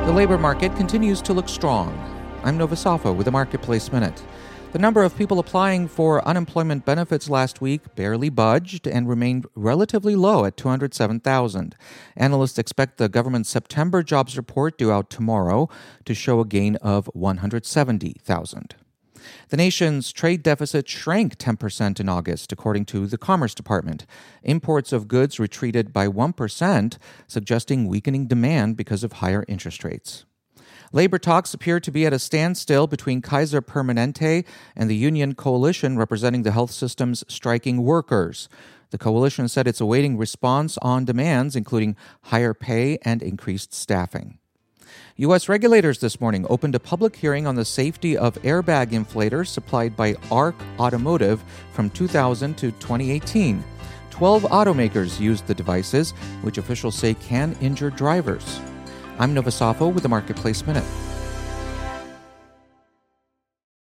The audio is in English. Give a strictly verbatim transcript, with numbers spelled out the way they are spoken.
The labor market continues to look strong. I'm Nova Safo with the Marketplace Minute. The number of people applying for unemployment benefits last week barely budged and remained relatively low at two hundred seven thousand. Analysts expect the government's September jobs report due out tomorrow to show a gain of one hundred seventy thousand. The nation's trade deficit shrank ten percent in August, according to the Commerce Department. Imports of goods retreated by one percent, suggesting weakening demand because of higher interest rates. Labor talks appear to be at a standstill between Kaiser Permanente and the union coalition representing the health system's striking workers. The coalition said it's awaiting response on demands, including higher pay and increased staffing. U S regulators this morning opened a public hearing on the safety of airbag inflators supplied by ARC Automotive from two thousand to twenty eighteen. Twelve automakers used the devices, which officials say can injure drivers. I'm Nova Safo with the Marketplace Minute.